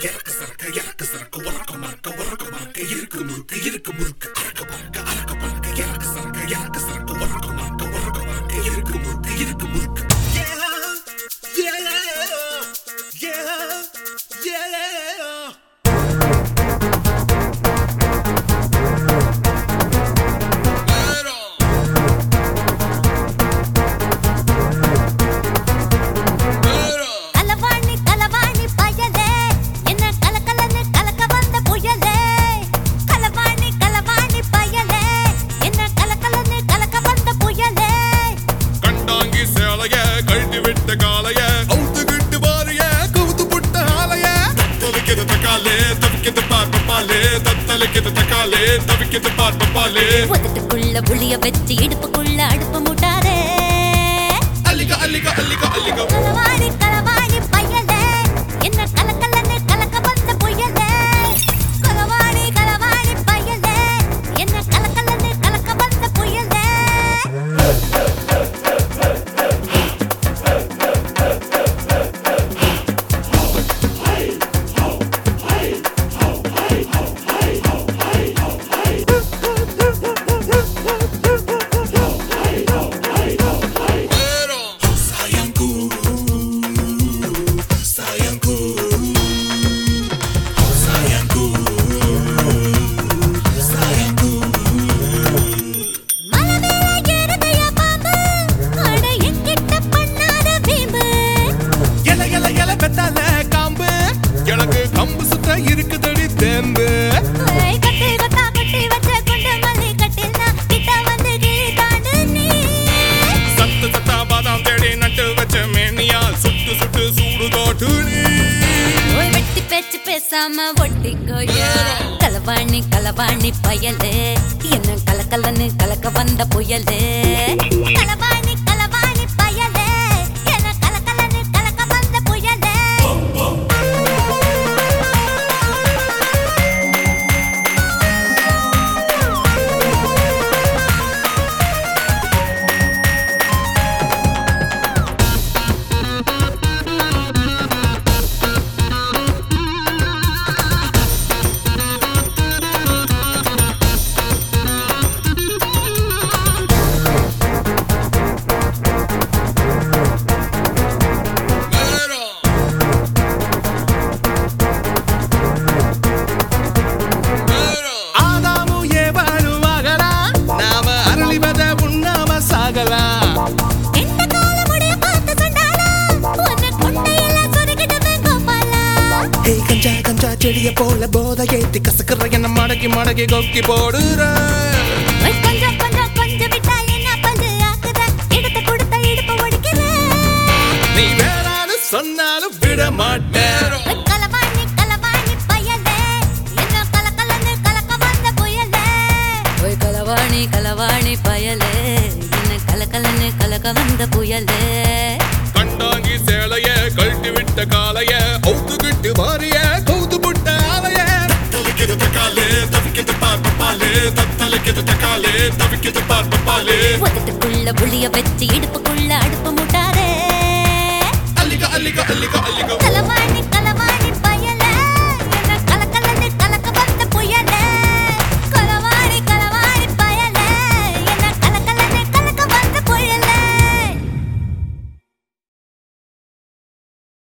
இறக்க சரக்க இறக்க சரக்க உறக்க மறக்க உறக்க மறக்க இருக்கு முறுக்கு இருக்கு முறுக்கு அறக்க பறக்க அறக்க பறக்க இறக்க சரக்க உறக்க மறக்க இருக்கு முறுக்கு இருக்கு முறுக்கு ஒதுக்குள்ள புளிய வச்சு இடுப்புக்குள்ள அடுப்பு முட்டாதே அல்லிகா அல்லிகா அல்லிகா அல்லிகா களவாணி களவாணி பையலே என்ன கலக்கலன்னு கலக்க வந்த புயலே களவாணி களவாணி பையலே என்ன கலக்கலன்னு கலக்க வந்த புயலே களவாணி களவாணி பயலே என்ன கலக்கலன்னு கலக்க வந்த புயலே களவாணி களவாணி பயலே என்ன கலக்கலன்னு கலக்க வந்த புயலே செடிய போல போத ஏத்தி கசக்குற என்ன மடக்கி மடக்கி கொக்கி போடுற கொஞ்சம் கொஞ்சம் கொஞ்சம் விட்டா என்ன பஞ்சு ஆக்குற எடுத்து கொடுத்த இடுப்பு ஒடிக்கிற நீ வேறான்னு சொன்னாலும் விட மாட்டேன் களவாணி களவாணி பயலே என்ன கலக்கலன்னு கலக்க வந்த புயலே ஓய் களவாணி களவாணி பயலே என்ன கலக்கலன்னு கலக்க வந்த புயலே கண்டாங்கி சேலைய கழட்டி விட்ட காலைய அவுத்துக்கிட்டு மாறிய கவுத்து புட்ட ஆலைய தத்தலுக்கு தக்காலே தவிக்கிட்டு பார்ப்பாலே தத்தலுக்கு தக்காலே தவிக்கிட்டு பார்ப்பாலே ஒதுக்குள்ள புளிய வச்சு இடுப்புக்குள்ள அடுப்பு முட்டாதே அல்லிகா அல்லிகா அல்லிகா அல்லிகா